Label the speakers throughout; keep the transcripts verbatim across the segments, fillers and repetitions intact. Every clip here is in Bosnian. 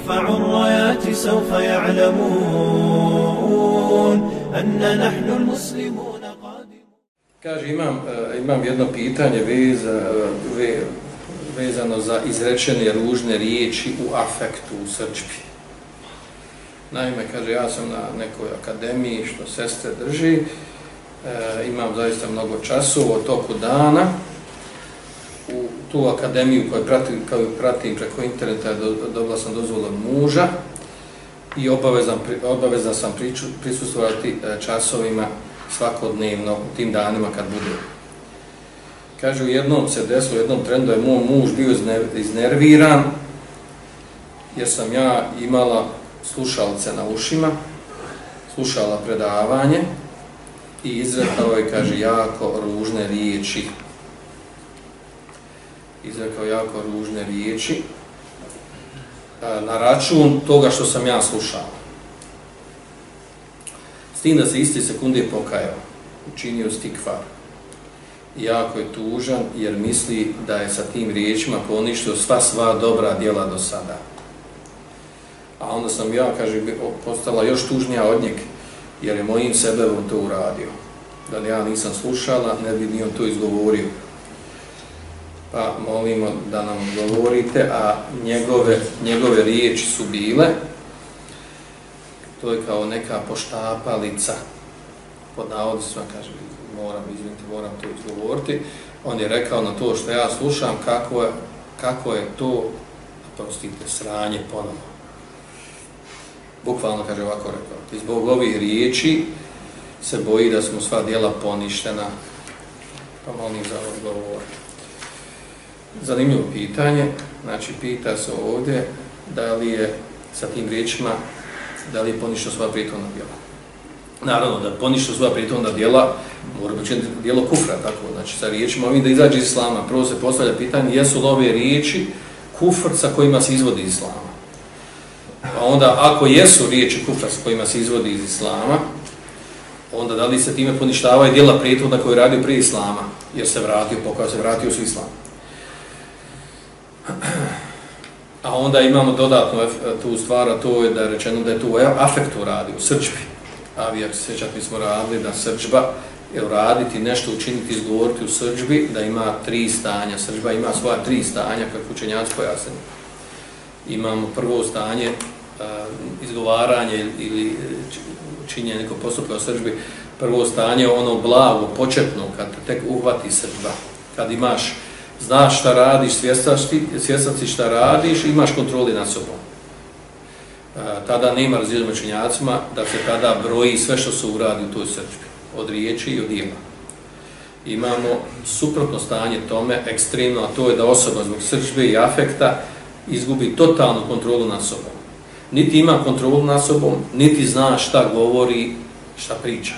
Speaker 1: نرفع الرايات سوف يعلمون أن نحن المسلمون قادمون.
Speaker 2: Kaže, imam, imam jedno pitanje veza, ve, vezano za izrečene ružne riječi u afektu, u srdžbi. Naime, kaže, ja sam na nekoj akademiji što sestre drži, e, imam zaista mnogo časova u toku dana. U tu akademiju koju pratim, koju pratim preko interneta do, dobila sam dozvolu od muža i obavezan, obavezan sam priču, prisustvovati časovima svakodnevno u tim danima kad bude. Kaže, u jednom se desilo, u jednom trendu je moj muž bio iznerviran jer sam ja imala slušalce na ušima, slušala predavanje i izrekao je, kaže, jako ružne riječi. Izrekao jako ružne riječi na račun toga što sam ja slušao. S tim da se iste sekunde pokajao, učinio stikvar. Jako je tužan jer misli da je sa tim riječima poništio sva sva dobra djela do sada. A onda sam ja, kaže, postala još tužnija od njeg jer je mojim sebebom to uradio. Da li ja nisam slušala, ne bi ni on to izgovorio. Pa molimo da nam govorite, a njegove, njegove riječi su bile, to je kao neka poštapalica, pod navodnicima, kaže, moram, izvinite, moram to izgovoriti. On je rekao na to što ja slušam, kako je, kako je to, prostite, sranje ponovno. Bukvalno, kaže, ovako rekao. I zbog ovih riječi se boji da smo sva djela poništena. Pa molim za odgovor. Zanimljivo pitanje. Znači, pita se ovdje da li je sa tim riječima, da li je poništio sva prijetovna djela. Naravno, da poništio sva prijetovna djela, mora biti djelo kufra, tako. Znači, sa riječima ovim da izađe iz islama. Prvo se postavlja pitanje, jesu li ove riječi kufr sa kojima se izvodi iz islama? A onda, ako jesu riječi kufra sa kojima se izvodi iz islama, onda da li se time poništavaju djela prijetovna koje je radio prije islama, jer se vratio, pokao se vratio su islam. A onda imamo dodatno tu stvar, a to je da je rečeno da je tu afektu radi, u srdžbi. A vi ako se sjećate, mi smo radili da srdžba je uraditi, nešto učiniti, izgovoriti u srdžbi, da ima tri stanja. Srdžba ima svoja tri stanja, kako učenjaci pojasnili. Imamo prvo stanje, izgovaranje ili činjenje nekog postupka u srdžbi. Prvo stanje, ono blago, početno, kad tek uhvati srdžba. Kad imaš, znaš šta radiš, svjestan si šta radiš, imaš kontroli nad sobom. Tada nema različnim učenjacima da se tada broji sve što se uradi u toj srdžbi, od riječi i od djela. Imamo suprotno stanje tome, ekstremno, a to je da osoba zbog srdžbe i afekta izgubi totalnu kontrolu nad sobom. Niti ima kontrolu nad sobom, niti zna šta govori, šta priča.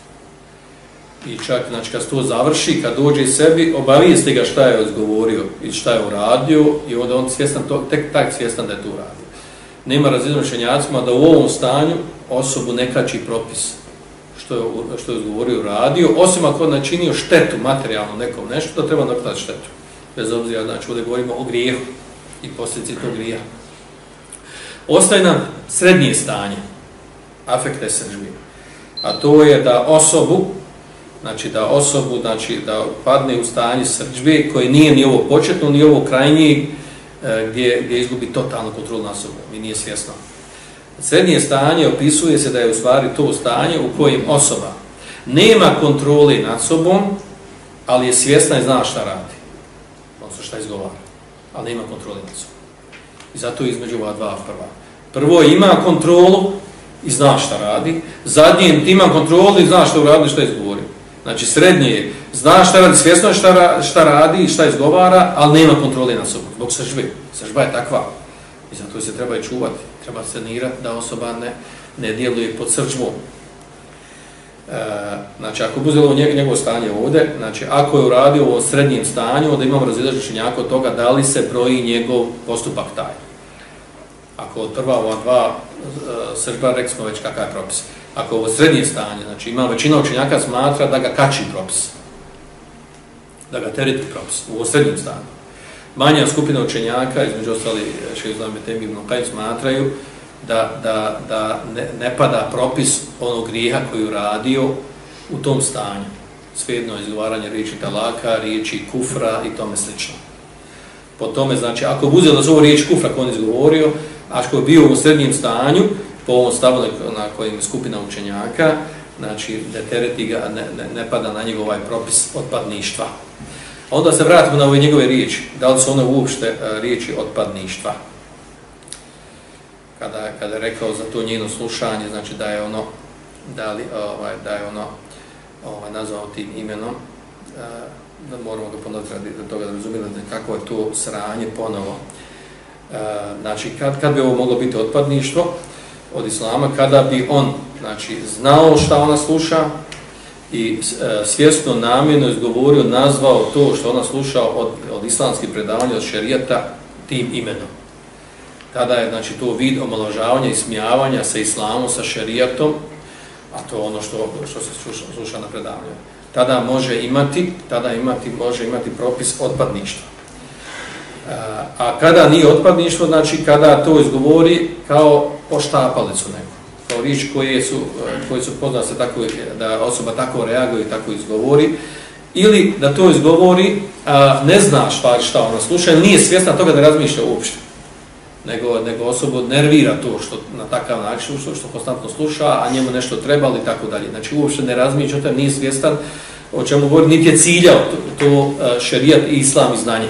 Speaker 2: I čak, znači, kad se to završi, kad dođe sebi, obavijesti ga šta je izgovorio i šta je uradio i onda on svjestan to, tek tak svjestan da je to uradio. Nema različnim učenjacima da u ovom stanju osobu ne kači propis što je, što je izgovorio, uradio, osim ako ne činio štetu materijalno nekom nešto, da treba naknaditi štetu. Bez obzira, znači, ovdje govorimo o grijehu i posljedici tog grijeha. Ostaje nam srednje stanje, afekte sržbi, a to je da osobu, znači da osobu, znači da padne u stanje srdžbe koje nije ni ovo početno, ni ovo krajnje, gdje, gdje izgubi totalnu kontrolu nad sobom i nije svjesno. Srednje stanje opisuje se da je u stvari to stanje u kojem osoba nema kontrole nad sobom, ali je svjesna i zna šta radi, odnosno šta izgovara, ali nema kontrole nad sobom. I zato je između ova dva prva. Prvo ima kontrolu i zna šta radi, zadnje ima kontrolu i zna šta uradi i šta izgovori. Znači srednje je, zna šta radi, svjesno je šta, šta radi i šta izgovara, ali nema kontrole nad sobom, zbog sržbe. Sržba je takva i zato se treba i čuvati, treba sanirati da osoba ne, ne djeluje pod sržbom. E, znači ako bi uzelo njegovo stanje ovdje, znači ako je uradio u ovom srednjem stanju, onda imamo različenje od toga da li se broji njegov postupak taj. Ako od prva ova dva e, sržba, rekli smo već kakav je propis. Ako je ovo srednje stanje, znači ima većina učenjaka smatra da ga kači propis, da ga tereti propis u ovo srednjem stanju. Manja skupina učenjaka, između ostali šejh Islam ibn Ibn Qayyim smatraju da, da, da ne, ne pada propis onog grijeha koji uradio u tom stanju. Svejedno izgovaranje riječi talaka, riječi kufra i tome slično. Po tome, znači, ako bi uzeli da zovu riječ kufra koju on izgovorio, ako je bio u srednjem stanju, po ovom stavu na kojem je skupina učenjaka, znači, ne tereti ga, ne, ne, ne pada na njegov ovaj propis otpadništva. Onda se vratimo na ove njegove riječi. Da li su one uopšte riječi otpadništva? Kada, kada je rekao za to njeno slušanje, znači da je ono, da, li, ovaj, da je ono ovaj, nazvao tim imenom, da moramo ga ponoviti radi toga da razumijemo kako je to sranje ponovo. Znači, kad, kad bi ovo moglo biti otpadništvo od islama, kada bi on, znači, znao šta ona sluša i svjesno namjerno izgovorio, nazvao to što ona sluša od, od islamskih predavanja, od šerijata, tim imenom. Tada je, znači, to vid omalovažavanja i smijavanja sa islamom, sa šerijatom, a to je ono što, što se sluša, sluša na predavanju. Tada može imati, tada imati, može imati propis otpadništva. A, a kada nije otpadništvo, znači kada to izgovori kao poštapalicu neku, kao riječ koje su, koje su poznate se tako, da osoba tako reaguje i tako izgovori, ili da to izgovori, a ne zna šta, šta ona sluša, nije svjesna toga da razmišlja uopšte. Nego, nego osobu nervira to što na takav način, što, što konstantno sluša, a njemu nešto treba i tako dalje. Znači uopšte ne razmišlja o tome, nije svjestan o čemu govori, niti je ciljao to, to šerijat i islam i znanje.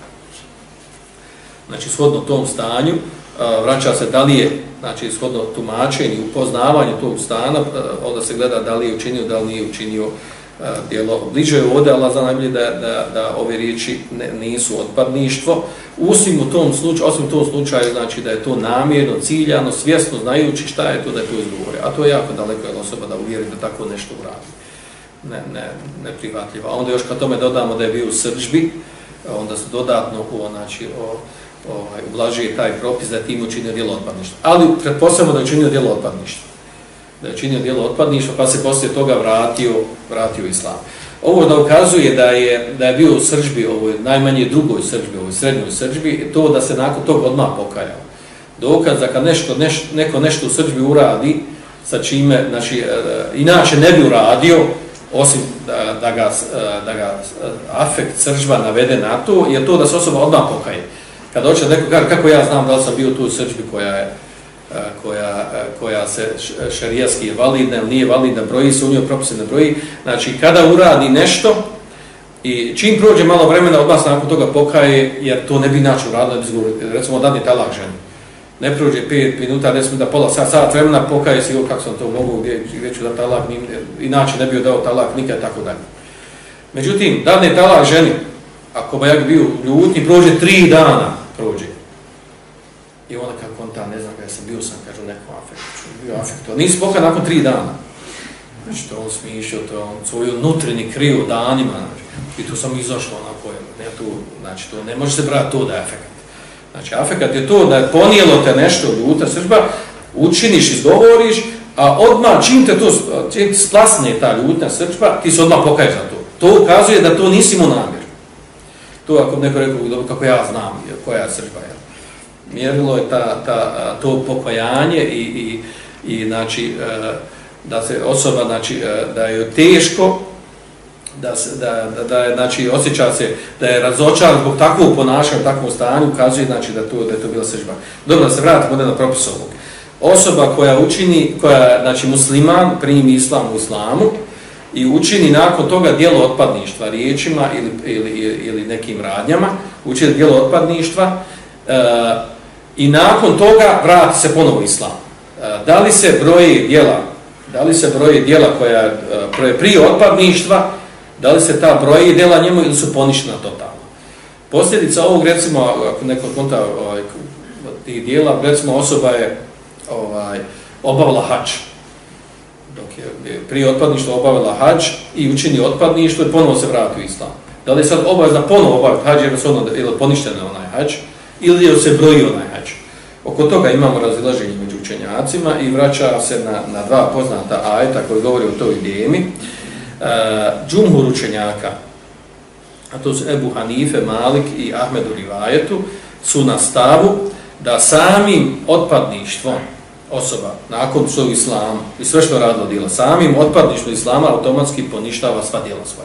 Speaker 2: Znači shodno tom stanju, vraća se da li je, znači shodno tumačenju i upoznavanju tog stana, onda se gleda da li je učinio, da li nije učinio djelo. Bliže je ovdje, Allah zna najbolje da, da, da ove riječi ne, nisu otpadništvo. Osim u tom slučaju, osim u tom slučaju, znači da je to namjerno, ciljano, svjesno, znajući šta je to da je to izgovore. A to je jako daleko je osoba da uvjeri da tako nešto uradi. Ne, ne, neprihvatljivo. A onda još kad tome dodamo da je bio u srdžbi, onda se dodatno o, znači, o, ovaj, ublažuje taj propis da je tim učinio djelo otpadništva. Ali pretpostavljamo da je učinio djelo otpadništva. Da je činio djelo otpadništva, pa se poslije toga vratio, vratio u islam. Ovo da ukazuje da je, da je bio u srdžbi, ovoj najmanje drugoj srdžbi, ovoj srednjoj srdžbi, to da se nakon toga odmah pokajao. Dokaz da kad nešto, neš, neko nešto u srdžbi uradi, sa čime, znači, e, inače ne bi uradio, osim da, da, ga, da ga afekt srdžba navede na to, je to da se osoba odmah pokaje. Kad hoće neko kaže, kako ja znam da li sam bio tu u srdžbi koja je Koja, koja se šerijatski je validna ili nije validna, broji se u njoj, propise ne broji. Znači, kada uradi nešto i čim prođe malo vremena, od nas nakon toga pokaje, jer to ne bi inače uradilo, recimo dadni talak ženi. Ne prođe pet minuta, deset minuta, pola sat, sat vremena, pokaje se, kako sam to mogu, gdje, gdje ću da talak, inače ne bi dao talak nikad, tako dalje. Međutim, dadni talak ženi, ako bi ja bio ljutni, prođe tri dana, prođe. I onda kako on ta, ne znam kada sam bio sam, kažu nekom afektu, bio afektu, nisi pokaj nakon tri dana. Znači to on smišljao, to on svoju nutrini krio danima, znači, i tu sam izašlo onako, ne, tu, znači to ne može se brati to da je afekat. Znači afekat je to da je ponijelo te nešto ljuta srdžba, učiniš, izgovoriš, a odmah čim te to splasne ta ljutna srdžba, ti se odmah pokaješ za to. To ukazuje da to nisi imao namjer. To ako neko rekao, kako ja znam koja je srdžba je. Mjerilo je ta, ta, to pokajanje i, i, i znači, da se osoba, znači, da je teško, da, se, da, da, da je, znači, osjeća se da je razočaran zbog takvog ponašanja u takvom stanju, ukazuje, znači, da, to, da je to bila srdžba. Dobro, da se vratimo na propis ovog. Osoba koja učini, koja, znači, musliman, primi islam u islamu i učini nakon toga djelo otpadništva riječima ili, ili, ili nekim radnjama, učini djelo otpadništva, e, i nakon toga vrati se ponovo u islam. Da li se broji djela, da li se broji djela koja je prije otpadništva, da li se ta broji djela njemu ili su poništena totalno. Posljedica ovog, recimo, ako neko konta ovaj, tih djela, recimo osoba je ovaj, obavila hadž. Dok je prije otpadništva obavila hadž i učini otpadništvo i ponovo se vrati u islam. Da li je sad obavezna ponovo obaviti hadž jer je poništena onaj hadž, ili je se broji onaj hadž. Oko toga imamo razilaženje među učenjacima i vraća se na, na dva poznata ajeta koji govori o toj temi. E, džumhur učenjaka a to su Ebu Hanife, Malik i Ahmed u rivajetu, su na stavu da samim otpadništvom osoba, nakon što je islam i sve što je radilo djela, samim otpadništvom islama automatski poništava sva djela svoja.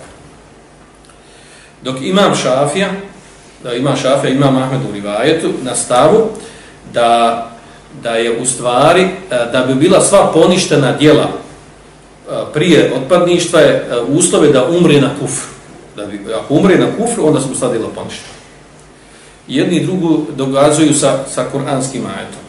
Speaker 2: Dok imam Šafija, da imam Šafija, imam Ahmed u rivajetu, na stavu da, da je u stvari, da bi bila sva poništena djela prije otpadništva je uslove da umre na kufru. Da bi, ako umre na kufru, onda su mu sva djela poništena. Jedni i drugu događaju sa, sa kuranskim ajetom.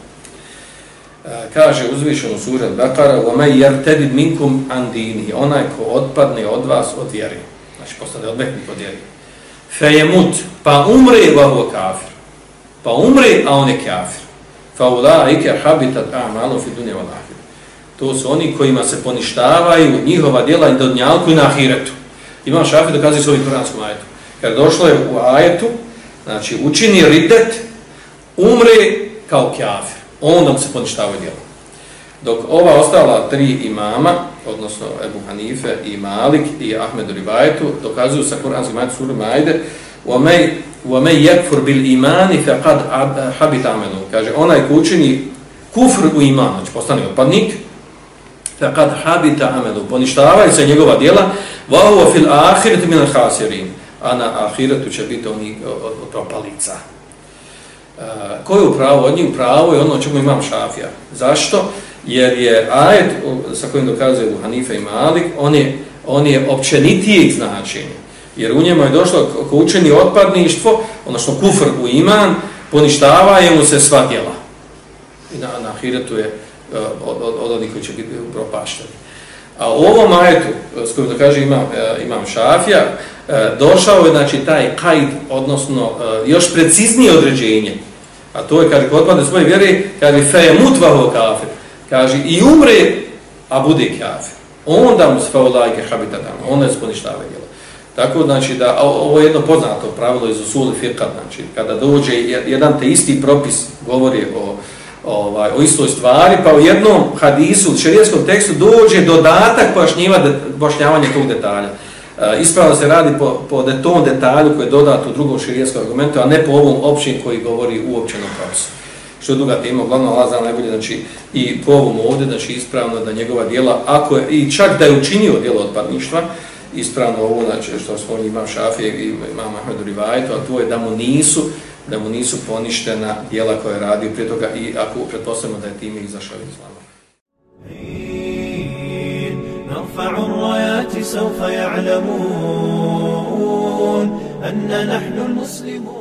Speaker 2: Kaže uzvišeno u suri Al-Baqara: وَمَنْ يَرْتَدِدْ مِنْكُمْ عَنْ دِينِهِ, onaj ko otpadne od vas od vjere, znači postane odmetnik od vjere. فَيَمُتْ, pa umre وَهُوَ كَافِرٌ, pa umre, a on je kafir. فَأُولَٰئِكَ حَبِطَتْ أَعْمَالُهُمْ فِي الدُّنْيَا وَالْآخِرَةِ, to su oni kojima se poništavaju njihova djela i dunjalku i na ahiretu. Imam Šafij dokazuje s ovim kuranskom ajetom. Kad došlo je u ajetu, znači učini ridet, umre kao kafir, onda mu se poništavaju djela. Dok ova ostala tri imama, odnosno Ebu Hanife i Malik i Ahmed u rivajetu, dokazuju sa kuranskim ajetom suri Maide: وَمَنْ يَكْفُرْ بِالْإِمَانِ فَقَدْ حَبِطَ عَمَلُهُ, kaže onaj ko učini kufr u iman, znači postane otpadnik, فَقَدْ حَبِطَ عَمَلُهُ, poništavaju se njegova djela, وَهُوَ فِي الْآخِرَةِ مِنَ الْخَاسِرِينَ, a na ahiretu će biti oni od, od propalica. Uh, ko je u pravu? Od njih u pravu je ono o čemu imam Šafija. Zašto? Jer je ajet sa kojim dokazuje Ebu Hanife i Malik, on je, on je općenitijeg značenja. Jer u njemu je došlo ko učeni otpadništvo, odnosno kufr u iman, poništavaju mu se sva djela. I na, na ahiretu je uh, od, od, od onih koji će biti propašteni. A u ovom ajetu, s kojim dokaže imam, uh, imam Šafija, došao je znači taj kajd, odnosno još preciznije određenje, a to je, kaže, kod otpadne svoje vjere, kaže fejemut vaho kafir, kaže i umre, a bude kafir, onda mu se faulajke habitatam, onda je sponištava djela. Tako znači da, ovo je jedno poznato pravilo iz usuli fiqha, znači kada dođe jedan te isti propis govori o, ovaj, o istoj stvari, pa u jednom hadisu, u šerijskom tekstu dođe dodatak pojašnjavanja tog detalja. Ispravno se radi po, po tom detalju koji je dodat u drugom šerijskom argumentu, a ne po ovom općim koji govori u uopćenom propisu. Što je druga tema, uglavnom Allah zna najbolje, znači i po ovom ovdje, znači ispravno da njegova djela, ako je, i čak da je učinio djelo otpadništva, ispravno ovo, znači što smo imam Šafije i imam Ahmed u rivajetu, a to je da mu nisu, da mu nisu poništena djela koje je radio prije toga i ako pretpostavimo da je time izašao iz islama.
Speaker 1: نرفع الرايات سوف يعلمون أن نحن المسلمون.